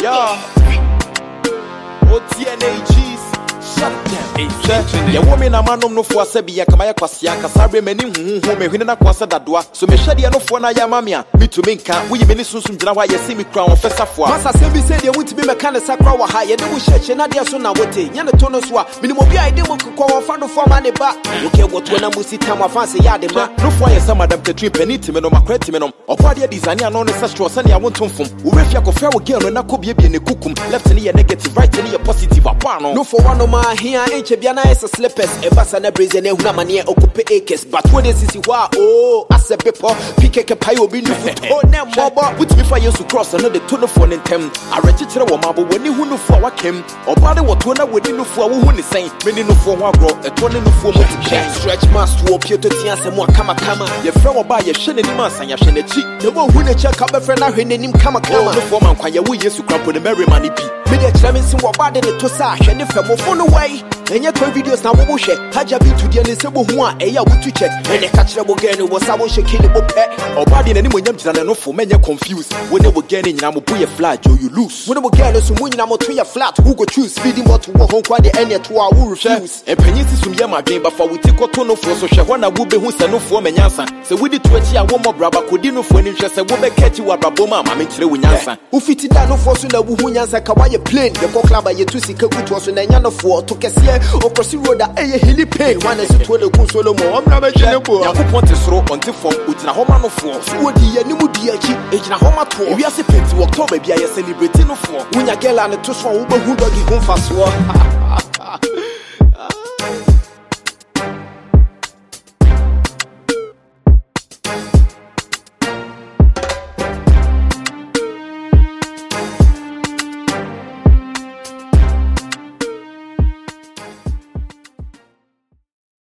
Yeah. OTNAGs. Shut down. Ya woman a man no for Sabia Kamaya Kwasia, Kasabre many who may win a Kwasa Dadwa. So me shady no for Naya Mamia. Me to Minka, we many soon why you see me crown Fessa for. Massa Sebi said you want to be a kind of sacra high, and they will share Nadia Sonawate, Yana Tonoswa, Minimobia, they will call Fando for money back. Okay, what when I must see Tama Fancy Yadima. No for some of them to trip and eat him on my cretiminum, or party design and on a such was any I want to from. Urifiako Fair again when I could be in the cookum, left in the negative, right in the positive. No for one of my here, ain't Biana is a slippers, a bassana breeze and a mania occupe acres, but what is this? Oh, as a people, pick a pio be new foot. Oh, now, Bob, put me for you to cross another telephone in them. I register a marble when you know for what came, or body what one I would know for who is saying, many no for one grow, a 20 no for stretch mask to appear to Tias and more kama. Your friend buy a shin in mass and your shin a cheek. The one who check up a friend, I heard him kama. The former choir we used to crump with the merry money be. Media Clemens and what bad in the Tosa, and if I'm phone away. And your videos now will share. Had you been to the Anisable one, a year to check. And the catchable girl was I was shaking the pet. Or body and anyone than enough for men you're confused. When they were getting in, I'm a boy flat, you lose. When they were getting some winning, I'm a 2 year flat. Who go choose feeding what to home quite the end to our refuse. And Penny is from Yama game, but for we take a ton of force, so Shawana would be who's a no form and answer. So we did 20 a woman brother could do no for an interest and woman catch you a braboma, I'm in with answer. Who fitted down no force in the Wuhunyans, Kawaii plane, the Pocla by your 2 secret was in a yana for to Cassia. Or crossing road that a hilly pay. One is to the Consolo more. I'm not a general. I want to throw until from Utrahoma for. So, the Nimudia, Ejahoma tour. We are separated to October, be a celebrating for. When a girl and a two for Uber who dog home fast war.